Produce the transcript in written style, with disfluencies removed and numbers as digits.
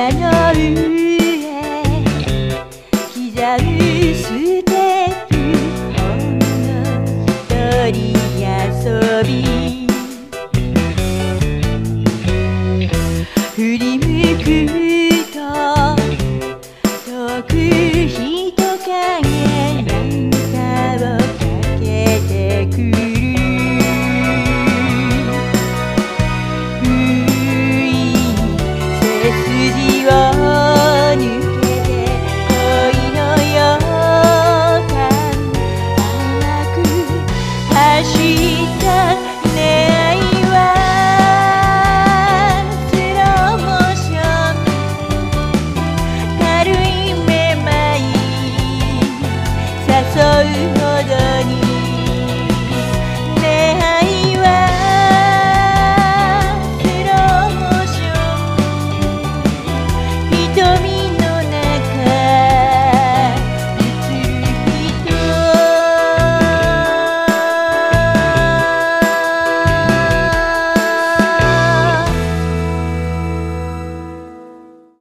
屋の上刻むステップほんの一人遊び振り向くと遠く人影なんかをかけてくる背筋を